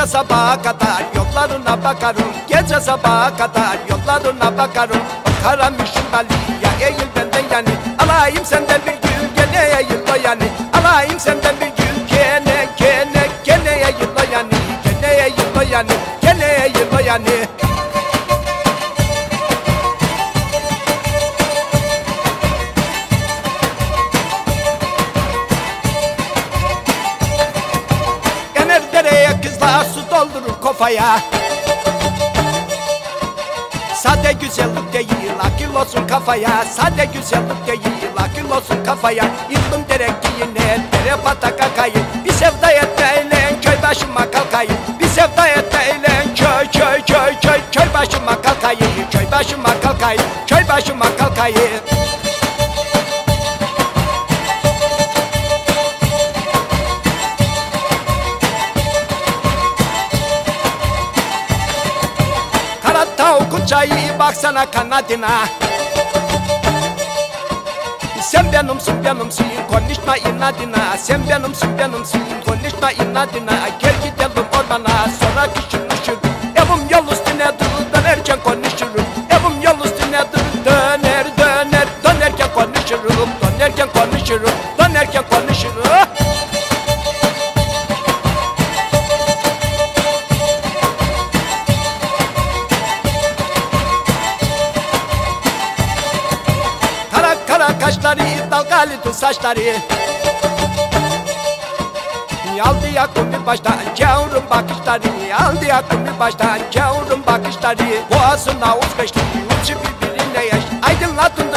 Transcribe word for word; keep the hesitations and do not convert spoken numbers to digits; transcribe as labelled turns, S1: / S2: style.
S1: Gece sabaha kadar yollarına bakarım, gece sabaha kadar yollarına bakarım. O karamışın ya eğil benden yani, alayım senden bir gül gene eğil o yani. Alayım senden bir gül gene gene gene eğil o yani, gene eğil o yani, gene eğil o yani. Dereye kızlar su doldurur kafaya. Sade güzellik değil akıl olsun kafaya. Sade güzellik değil akıl olsun kafaya. Yıldım derek yine dere pataka kayın. Bir sevda etmeyle köy başıma kalkayım. Bir sevda etmeyle köy köy köy köy köy başıma kalkayım. Köy başıma kalkayım. Köy başıma kalkayım. Çayı baksana kanadına. Sen benimsin benimsin konuşma inadına. Sen benimsin benimsin konuşma inadına. Gel gidelim ormana sonra kışınmışır. Evim yol üstüne dur dönerken konuşurum. Evim yol üstüne dur döner döner dönerken konuşurum. Dönerken konuşurum. Dönerken konuşurum. Kaşları, dalgalı saçları. Aldı yakın bir baştan gavurun bakışları. Aldı yakın bir baştan gavurun bakışları. Boğazına uç beşli, uçu birbirine yaş. Aydınlatın